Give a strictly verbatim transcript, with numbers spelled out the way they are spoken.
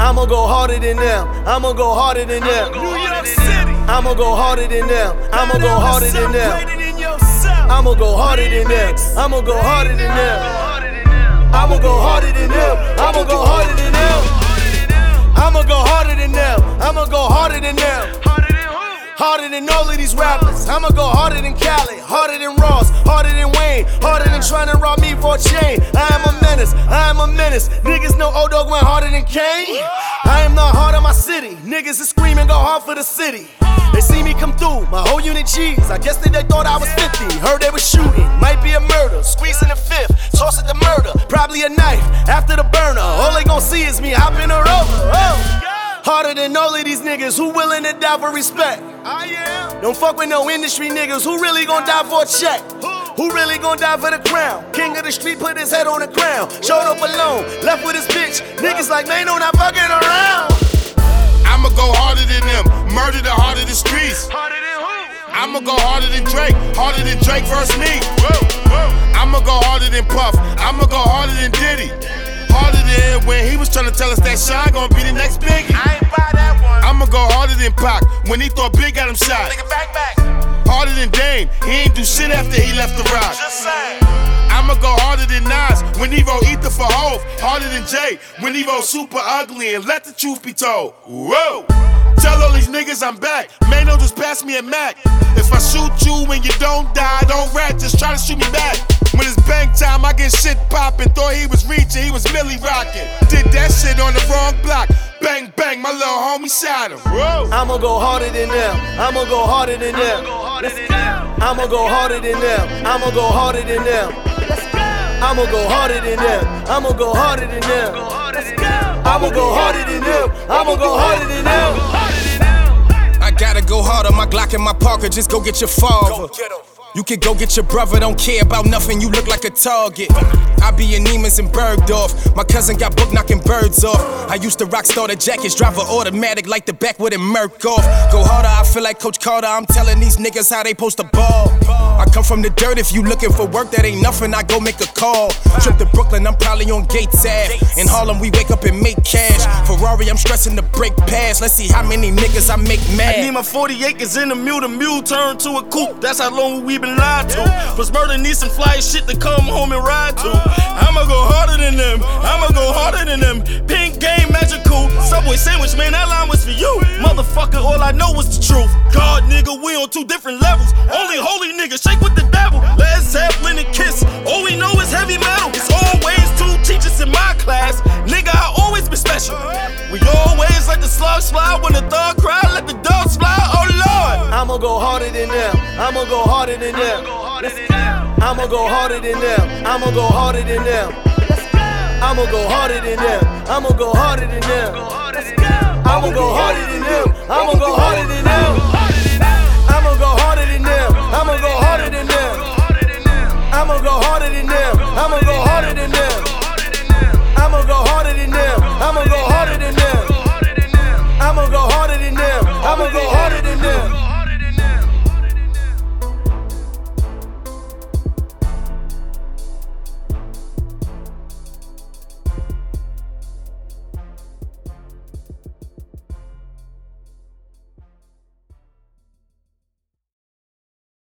I'ma go harder than them. I'ma go harder than them. New York City. I'ma go harder than them. I'ma go harder than them. I'ma go harder than them. I'ma go harder than them. I'ma go harder than them. I'ma go harder than them. I'ma go harder than them. I'ma go harder than them. Harder than all of these rappers. I'ma go harder than Khaled, harder than Ross, harder than Wayne, harder than trying to rob me for a chain. I am a menace, I am a menace. Niggas know old dog went harder than Kane. I am the heart of my city. Niggas is screaming, go hard for the city. They see me come through, my whole unit G's. I guess that they thought I was fifty. Heard they was shooting, might be a murder. Squeezing the fifth, toss it to murder. Probably a knife after the burner. All they gon' see is me hopping her over. Oh. Harder than all of these niggas who willing to die for respect. I am. Don't fuck with no industry niggas who really gon' die for a check. Who really gon' die for the crown? King of the street put his head on the ground. Showed up alone, left with his bitch. Niggas like, man, no, not fucking around. I'ma go harder than them, murder the heart of the streets. Harder than who? I'ma go harder than Drake, harder than Drake versus me. I'ma go harder than Puff, I'ma go harder than Diddy. Harder than when he was trying to tell us that Sean gon' be the next Biggie. I ain't buy that one. I'ma go harder than Pac when he thought Big got him shot. Nigga, back, back. Harder than Dame, he ain't do shit after he left the rock. Just saying. I'ma go harder than Nas when Evo Ether for Hov. Harder than Jay when Evo super ugly, and let the truth be told. Whoa! Tell all these niggas I'm back. Mano, just pass me a Mac. If I shoot you and you don't die, don't rat, just try to shoot me back. When it's bang time, I get shit poppin'. Thought he was reaching, he was Millie rockin'. Did that shit on the wrong block. Bang, bang, my little homie shot him. Whoa. I'ma go harder than them. I'ma go harder than them. I'ma go harder than them. I'ma go harder than them. I'ma go harder than them. I'ma go harder than them. I'ma go harder than them. I'ma go harder than them. I gotta go harder, my Glock and my Parker, just go get your father. You can go get your brother, don't care about nothing, you look like a target. I be in Neiman's and Bergdorf, my cousin got book knocking birds off. I used to rock starter jackets, drive an automatic like the back with it murk off. Go harder, I feel like Coach Carter, I'm telling these niggas how they post the ball. I come from the dirt, if you looking for work, that ain't nothing, I go make a call. Trip to Brooklyn, I'm probably on Gates Ave. In Harlem, we wake up and make cash. Ferrari, I'm stressing to break past. Let's see how many niggas I make mad. I need my forty acres in the mule, the mule turn to a coupe. That's how long we been lied to. Plus murder needs some fly shit to come home and ride to. I'ma go harder than them, I'ma go harder than them. Pink game magical, Subway sandwich, man, that line was for you. Motherfucker, all I know was the truth. God, nigga, we on two different levels. Only holy niggas shake with the devil. Led Zeppelin and Kiss, all we know is heavy metal. It's always two teachers in my class. Nigga, I always been special. We always let the slugs fly when the thug cry, let the dogs fly, oh Lord. I'ma go harder than them. I'ma go harder than them. I'ma go harder than them. I'ma go harder than them. I'ma go harder than them. I'ma go harder than them. I'ma go harder than them. I'ma go harder than them. I'ma go harder than them. I'ma go harder than them. I'ma go